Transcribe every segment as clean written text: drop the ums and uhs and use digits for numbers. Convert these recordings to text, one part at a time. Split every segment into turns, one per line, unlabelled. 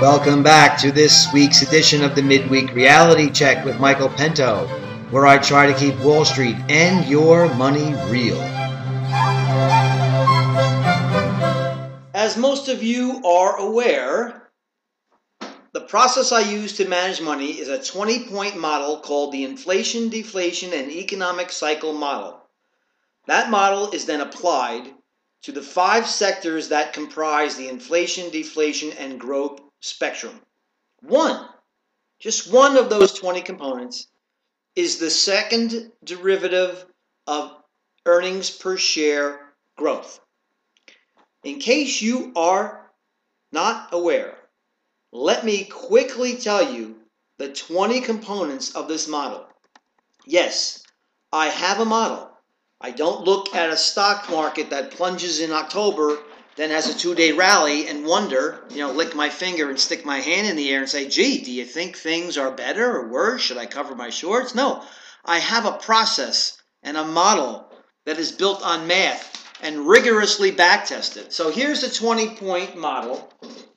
Welcome back to this week's edition of the Midweek Reality Check with Michael Pinto, where I try to keep Wall Street and your money real. As most of you are aware, the process I use to manage money is a 20-point model called the Inflation, Deflation, and Economic Cycle Model. That model is then applied to the 5 sectors that comprise the inflation, deflation, and growth spectrum. Just one of those 20 components is the second derivative of earnings per share growth. In case you are not aware, let me quickly tell you the 20 components of this model. Yes, I have a model. I don't look at a stock market that plunges in October, then has a 2-day rally and wonder, lick my finger and stick my hand in the air and say, gee, do you think things are better or worse? Should I cover my shorts? No, I have a process and a model that is built on math and rigorously back-tested. So here's the 20-point model.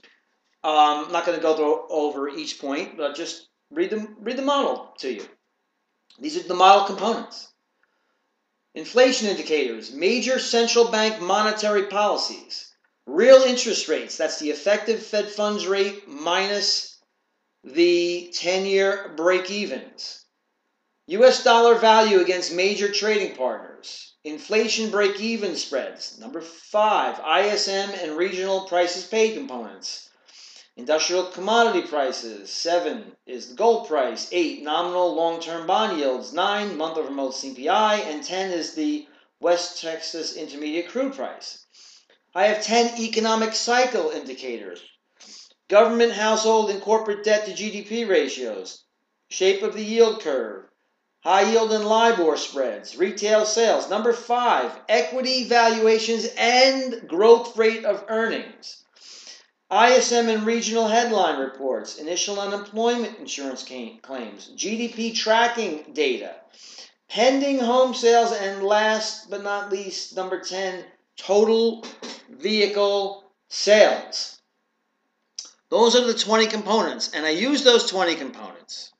I'm not going to go over each point, but just read the model to you. These are the model components. Inflation indicators, major central bank monetary policies, real interest rates, that's the effective Fed funds rate minus the 10-year break-evens, U.S. dollar value against major trading partners, inflation break-even spreads, number 5, ISM and regional prices paid components, industrial commodity prices, 7 is the gold price, 8 nominal long-term bond yields, 9 month-over-month CPI, and 10 is the West Texas Intermediate crude price. I have 10 economic cycle indicators, government, household, and corporate debt to GDP ratios, shape of the yield curve, high yield and LIBOR spreads, retail sales. Number 5, equity valuations and growth rate of earnings. ISM and regional headline reports, initial unemployment insurance claims, GDP tracking data, pending home sales, and last but not least, number 10, total vehicle sales. Those are the 20 components, and I use those 20 components,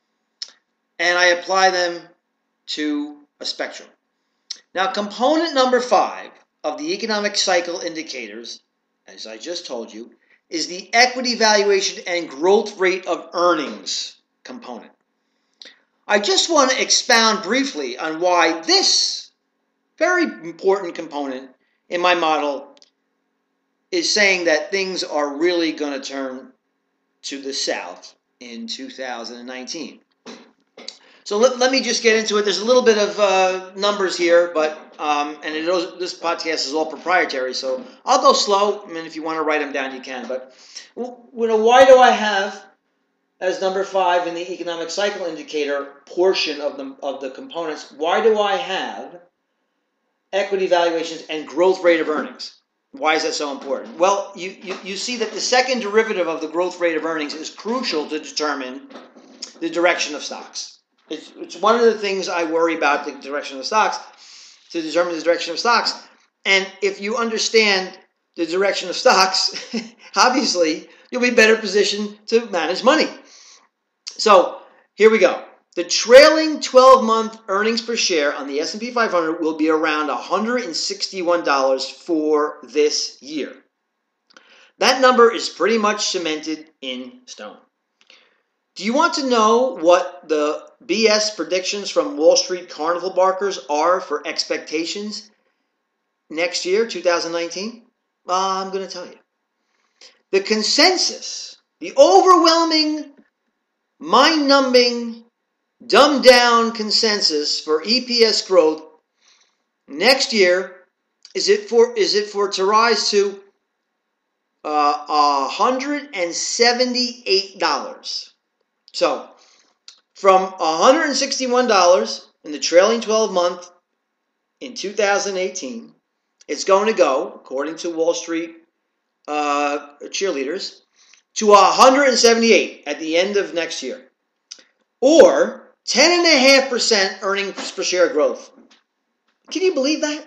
and I apply them to a spectrum. Now, component number 5 of the economic cycle indicators, as I just told you, is the equity valuation and growth rate of earnings component. I just want to expound briefly on why this very important component in my model is saying that things are really going to turn to the south in 2019. So let me just get into it. There's a little bit of numbers here, but this podcast is all proprietary, so I'll go slow. I mean, if you want to write them down, you can. But why do I have as number 5 in the economic cycle indicator portion of the components? Why do I have equity valuations and growth rate of earnings? Why is that so important? Well, you see that the second derivative of the growth rate of earnings is crucial to determine the direction of stocks. It's one of the things I worry about, the direction of stocks, to determine the direction of stocks. And if you understand the direction of stocks, obviously, you'll be better positioned to manage money. So here we go. The trailing 12-month earnings per share on the S&P 500 will be around $161 for this year. That number is pretty much cemented in stone. Do you want to know what the BS predictions from Wall Street carnival barkers are for expectations next year, 2019? I'm going to tell you. The consensus, the overwhelming, mind-numbing, dumbed-down consensus for EPS growth next year is it for to rise to $178. So, from $161 in the trailing 12 month in 2018, it's going to go, according to Wall Street cheerleaders, to $178 at the end of next year, or 10.5% earnings per share growth. Can you believe that?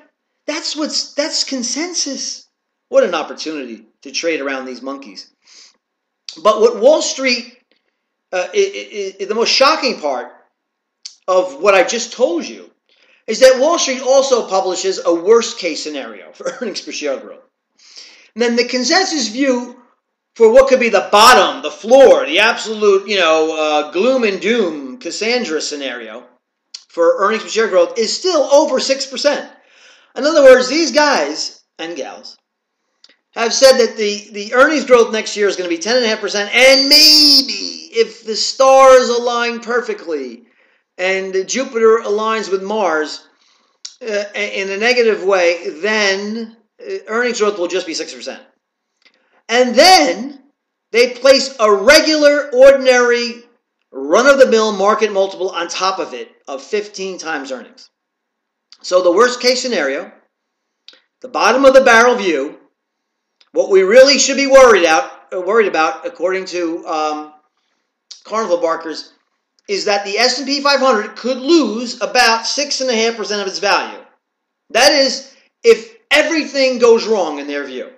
That's consensus. What an opportunity to trade around these monkeys. But what Wall Street, the most shocking part of what I just told you, is that Wall Street also publishes a worst case scenario for earnings per share growth. And then the consensus view for what could be the bottom, the floor, the absolute, gloom and doom Cassandra scenario for earnings per share growth is still over 6%. In other words, these guys and gals have said that the earnings growth next year is going to be 10.5%, and maybe if the stars align perfectly and Jupiter aligns with Mars in a negative way, then earnings growth will just be 6%. And then they place a regular, ordinary, run-of-the-mill market multiple on top of it of 15 times earnings. So the worst case scenario, the bottom of the barrel view, what we really should be worried about, according to Carnival Barkers, is that the S&P 500 could lose about 6.5% of its value. That is, if everything goes wrong in their view.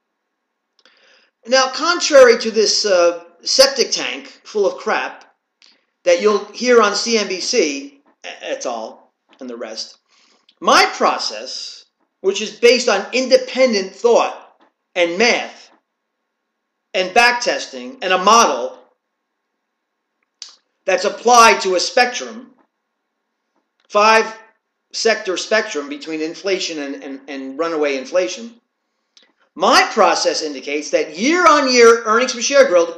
Now, contrary to this septic tank full of crap that you'll hear on CNBC, et al., and the rest, my process, which is based on independent thought and math and backtesting and a model that's applied to a spectrum, 5-sector spectrum between inflation and runaway inflation, my process indicates that year-on-year earnings per share growth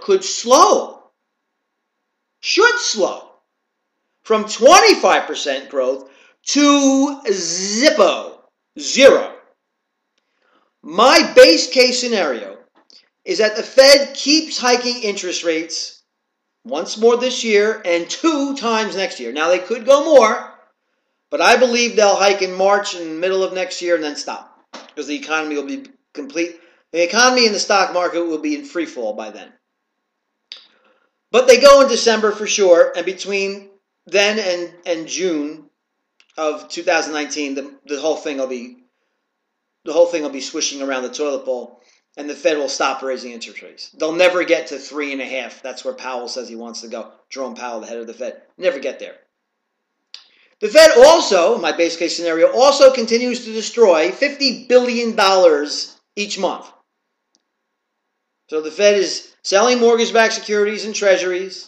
should slow, from 25% growth to zero. My base case scenario is that the Fed keeps hiking interest rates once more this year and 2 times next year. Now, they could go more, but I believe they'll hike in March and the middle of next year and then stop, because the economy will be complete. The economy and the stock market will be in free fall by then. But they go in December for sure, and between then and June of 2019, the whole thing will be swishing around the toilet bowl, and the Fed will stop raising interest rates. They'll never get to 3.5. That's where Powell says he wants to go. Jerome Powell, the head of the Fed, never get there. The Fed also, my base case scenario, also continues to destroy $50 billion each month. So the Fed is selling mortgage-backed securities and treasuries.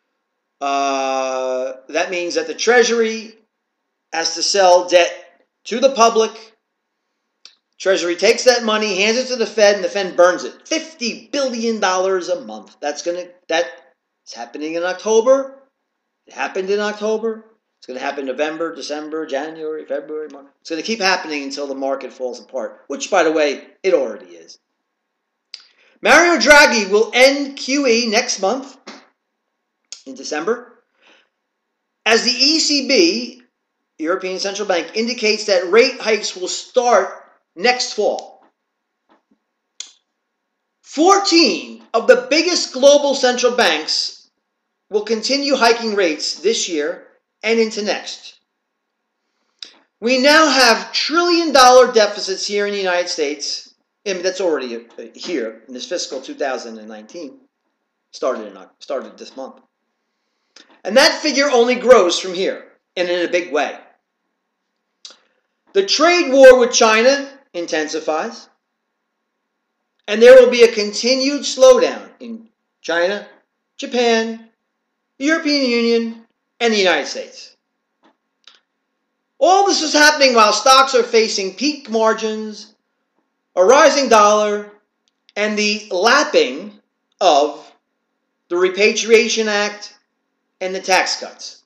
That means that the Treasury has to sell debt to the public. Treasury takes that money, hands it to the Fed, and the Fed burns it. $50 billion a month. That's happening in October. It happened in October. It's going to happen November, December, January, February, March. It's going to keep happening until the market falls apart, which, by the way, it already is. Mario Draghi will end QE next month, in December, as the ECB, European Central Bank, indicates that rate hikes will start next fall. 14 of the biggest global central banks will continue hiking rates this year and into next. We now have trillion-dollar deficits here in the United States. I mean, that's already here in this fiscal 2019. Started this month. And that figure only grows from here, and in a big way. The trade war with China intensifies, and there will be a continued slowdown in China, Japan, the European Union, and the United States. All this is happening while stocks are facing peak margins, a rising dollar, and the lapping of the Repatriation Act and the tax cuts.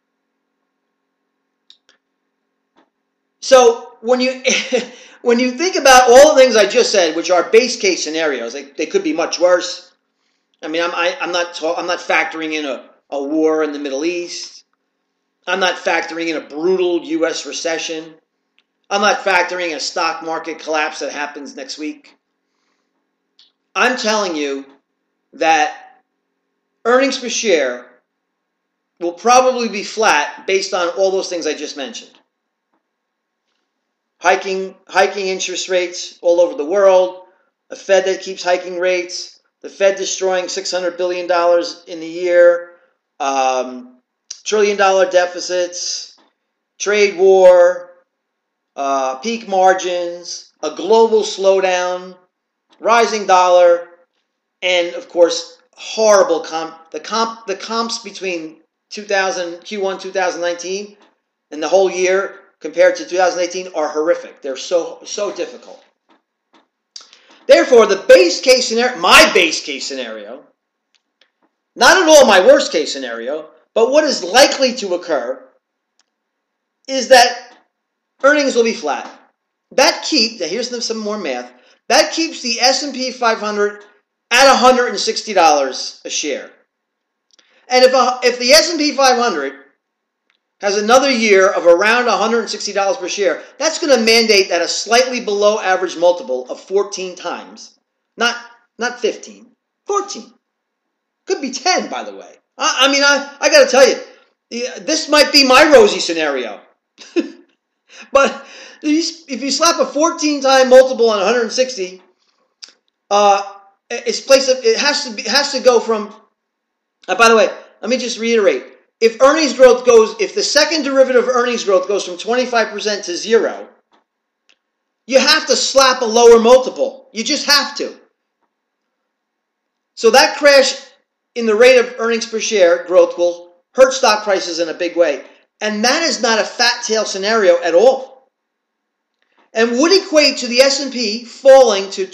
So when you think about all the things I just said, which are base case scenarios, they could be much worse. I mean, I'm not factoring in a war in the Middle East. I'm not factoring in a brutal U.S. recession. I'm not factoring a stock market collapse that happens next week. I'm telling you that earnings per share will probably be flat based on all those things I just mentioned. Hiking interest rates all over the world, a Fed that keeps hiking rates, the Fed destroying $600 billion in the year, trillion-dollar deficits, trade war, peak margins, a global slowdown, rising dollar, and of course, horrible the comps between Q1 2019 and the whole year compared to 2018 are horrific. They're so difficult. Therefore, the base case scenario, my base case scenario, not at all my worst case scenario, but what is likely to occur is that earnings will be flat. Here's some more math. That keeps the S&P 500 at $160 a share. And if the S&P 500 has another year of around $160 per share, that's going to mandate that a slightly below average multiple of 14 times, not 15, 14. Could be 10, by the way. I got to tell you, this might be my rosy scenario. But if you slap a 14-time multiple on 160, it has to go from. By the way, let me just reiterate: if the second derivative of earnings growth goes from 25% to 0, you have to slap a lower multiple. You just have to. So that crash in the rate of earnings per share growth will hurt stock prices in a big way. And that is not a fat tail scenario at all. And would equate to the S&P falling to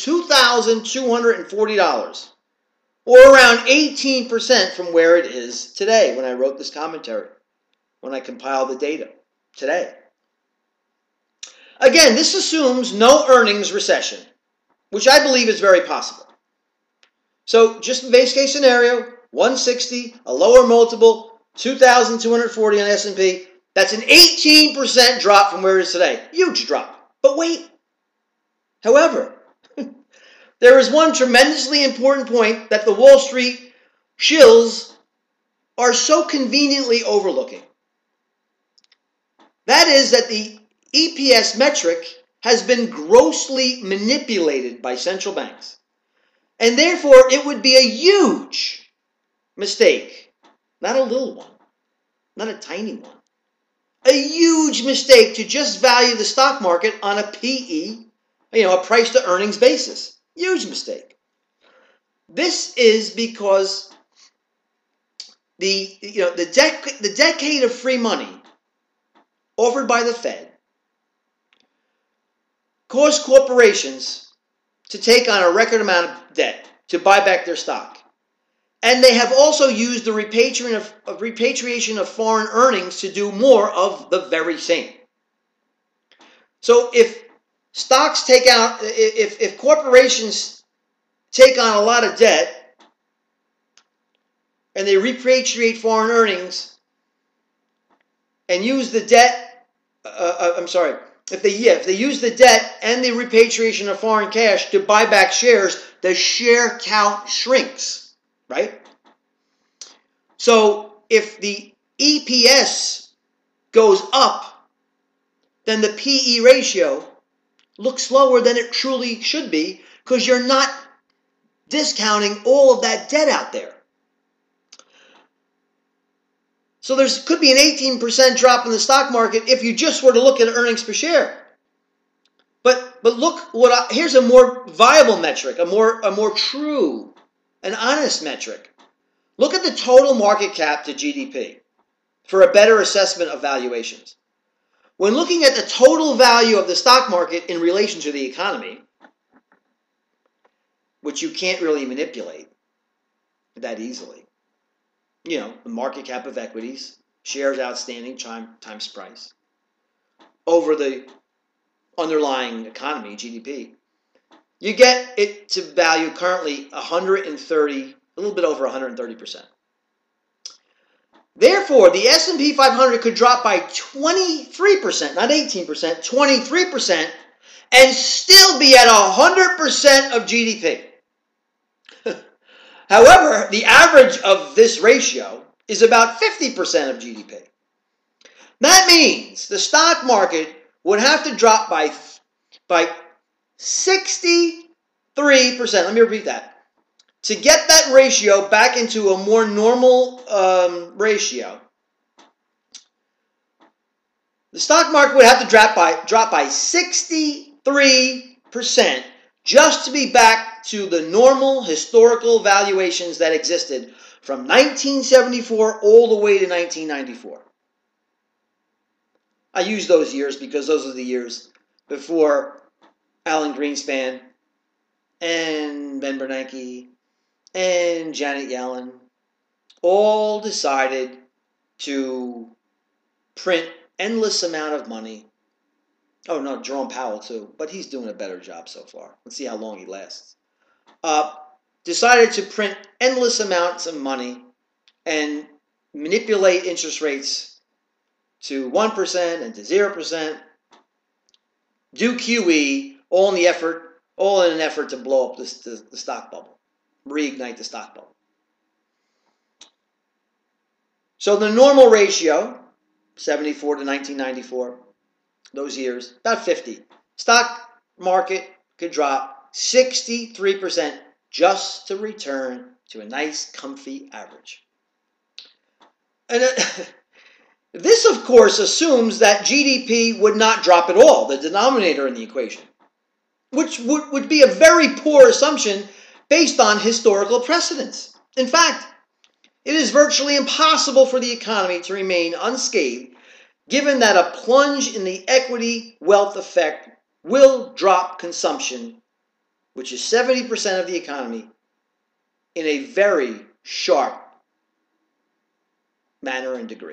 $2,240, or around 18% from where it is today when I wrote this commentary, when I compiled the data today. Again, this assumes no earnings recession, which I believe is very possible. So just base case scenario, 160, a lower multiple, 2,240 on S&P. That's an 18% drop from where it is today. Huge drop. But wait. However, there is one tremendously important point that the Wall Street shills are so conveniently overlooking. That is that the EPS metric has been grossly manipulated by central banks. And therefore, it would be a huge mistake, not a little one, not a tiny one, a huge mistake to just value the stock market on a PE, a price to earnings basis. Huge mistake. This is because the decade of free money offered by the Fed caused corporations to take on a record amount of debt to buy back their stock. And they have also used the repatriation of foreign earnings to do more of the very same. So if corporations take on a lot of debt and they repatriate foreign earnings and use the debt, if they use the debt and the repatriation of foreign cash to buy back shares, the share count shrinks. Right? So if the EPS goes up, then the PE ratio looks lower than it truly should be because you're not discounting all of that debt out there. So there could be an 18% drop in the stock market if you just were to look at earnings per share. But look, here's a more viable metric, a more true, an honest metric. Look at the total market cap to GDP for a better assessment of valuations. When looking at the total value of the stock market in relation to the economy, which you can't really manipulate that easily, the market cap of equities, shares outstanding times price, over the underlying economy, GDP, you get it to value currently 130, a little bit over 130%. Therefore, the S&P 500 could drop by 23%, not 18%, 23%, and still be at 100% of GDP. However, the average of this ratio is about 50% of GDP. That means the stock market would have to drop by 63%. Let me repeat that. to get that ratio back into a more normal ratio, the stock market would have to drop by 63% just to be back to the normal historical valuations that existed from 1974 all the way to 1994. I use those years because those are the years before Alan Greenspan and Ben Bernanke and Janet Yellen all decided to print endless amount of money. Oh no, Jerome Powell too, but he's doing a better job so far. Let's see how long he lasts. Decided to print endless amounts of money and manipulate interest rates to 1% and to 0%. Do QE, all in an effort to blow up the stock bubble, reignite the stock bubble. So the normal ratio, 74 to 1994, those years, about 50. Stock market could drop 63% just to return to a nice, comfy average. And this, of course, assumes that GDP would not drop at all, the denominator in the equation, which would be a very poor assumption based on historical precedents. In fact, it is virtually impossible for the economy to remain unscathed, given that a plunge in the equity wealth effect will drop consumption, which is 70% of the economy, in a very sharp manner and degree.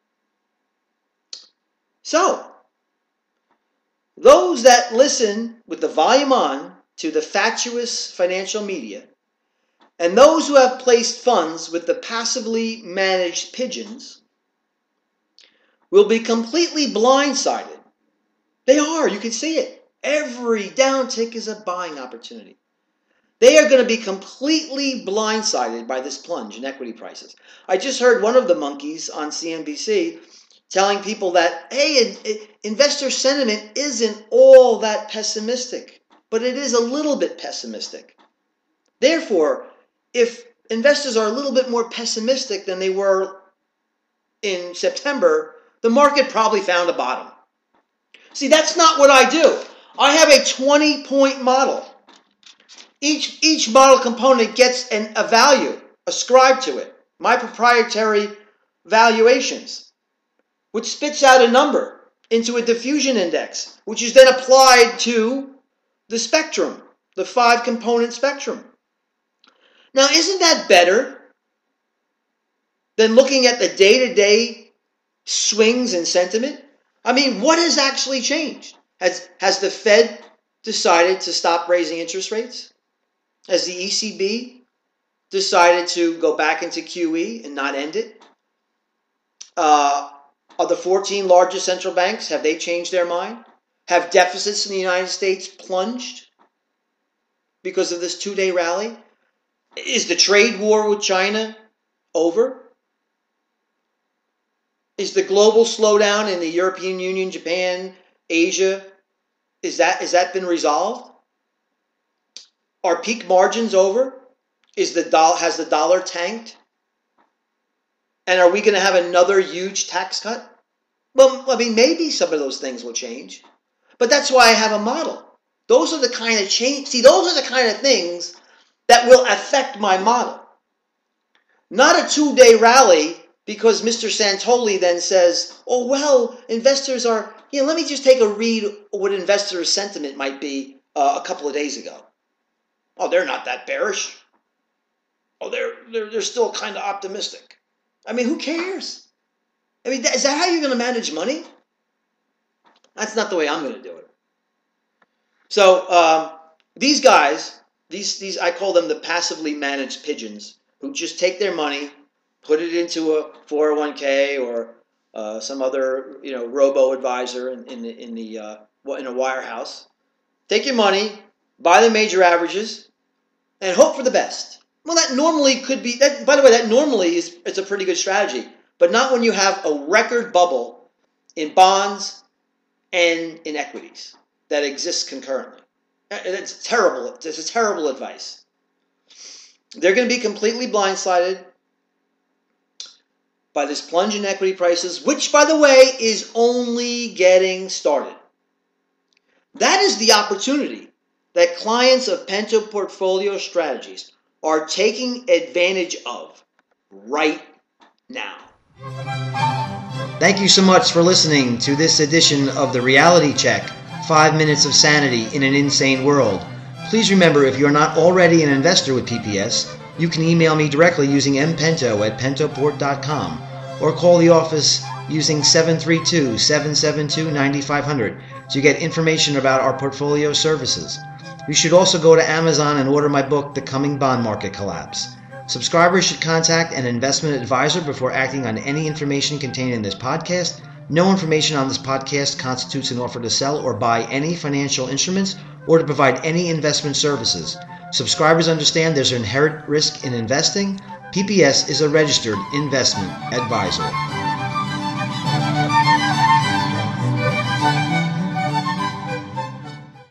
So, those that listen with the volume on to the fatuous financial media, and those who have placed funds with the passively managed pigeons, will be completely blindsided. They are, you can see it. Every downtick is a buying opportunity. They are going to be completely blindsided by this plunge in equity prices. I just heard one of the monkeys on CNBC telling people that, hey, investor sentiment isn't all that pessimistic, but it is a little bit pessimistic. Therefore, if investors are a little bit more pessimistic than they were in September, the market probably found a bottom. See, that's not what I do. I have a 20-point model. Each model component gets a value ascribed to it, my proprietary valuations, which spits out a number into a diffusion index, which is then applied to the spectrum, the 5-component spectrum. Now, isn't that better than looking at the day-to-day swings in sentiment? I mean, what has actually changed? Has the Fed decided to stop raising interest rates? Has the ECB decided to go back into QE and not end it? Are the 14 largest central banks, have they changed their mind? Have deficits in the United States plunged because of this 2-day rally? Is the trade war with China over? Is the global slowdown in the European Union, Japan, Asia, is that been resolved? Are peak margins over? Has the dollar tanked? And are we going to have another huge tax cut? Well, I mean, maybe some of those things will change. But that's why I have a model. Those are the kind of change. See, those are the kind of things that will affect my model. Not a 2-day rally because Mr. Santoli then says, oh, well, investors are, let me just take a read what investor sentiment might be a couple of days ago. Oh, they're not that bearish. Oh, they're still kind of optimistic. I mean, who cares? I mean, is that how you're going to manage money? That's not the way I'm going to do it. So these guys, these I call them the passively managed pigeons, who just take their money, put it into a 401k or some other robo-advisor in a wirehouse. Take your money, buy the major averages, and hope for the best. Well, that normally could be, by the way, that normally it's a pretty good strategy, but not when you have a record bubble in bonds and in equities that exists concurrently. It's terrible. It's a terrible advice. They're going to be completely blindsided by this plunge in equity prices, which, by the way, is only getting started. That is the opportunity that clients of Pento Portfolio Strategies are taking advantage of right now. Thank you so much for listening to this edition of the Reality Check, 5 Minutes of Sanity in an Insane World. Please remember, if you're not already an investor with PPS, you can email me directly using mpento@pentoport.com or call the office using 732-772-9500 to get information about our portfolio services. You should also go to Amazon and order my book, The Coming Bond Market Collapse. Subscribers should contact an investment advisor before acting on any information contained in this podcast. No information on this podcast constitutes an offer to sell or buy any financial instruments or to provide any investment services. Subscribers understand there's an inherent risk in investing. PPS is a registered investment advisor.